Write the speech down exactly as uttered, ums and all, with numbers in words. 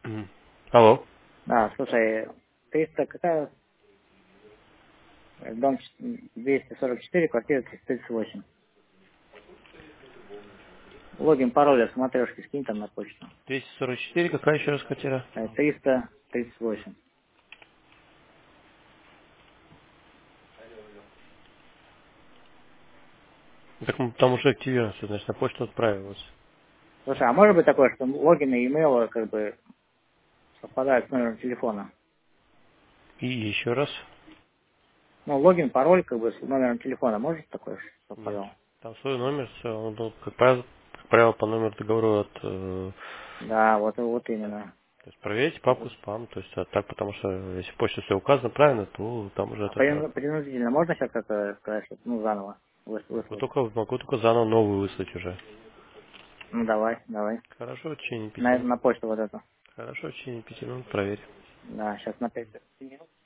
Мгм. Алло. Да, слушай, триста какая? Э, Дом ч- двести сорок четыре, квартира триста тридцать восемь. Логин, пароль от смотрешки скинь там на почту. двести сорок четыре, какая еще раз квартира? Э, триста тридцать восемь. Так м, там уже активировано все, значит, на почту отправилось. Слушай, а может быть такое, что логин и имейл как бы совпадают с номером телефона? И еще раз. Ну, логин, пароль как бы с номером телефона. Может такое что Нет. совпадал? Там свой номер, все, он был, как правило, как правило, по номеру договора от... э, Да, вот, вот именно. то есть проверьте папку спам, то есть а так, потому что если в почте все указано правильно, то там уже А это так. принуд- принудительно можно сейчас как-то сказать, что, ну, заново выс- Могу выслать? только, могу только заново новую выслать уже. Ну, давай, давай. Хорошо, в течение пяти На, минут. на почту вот эту. Хорошо, в течение пяти минут проверь. Да, сейчас на пять минут.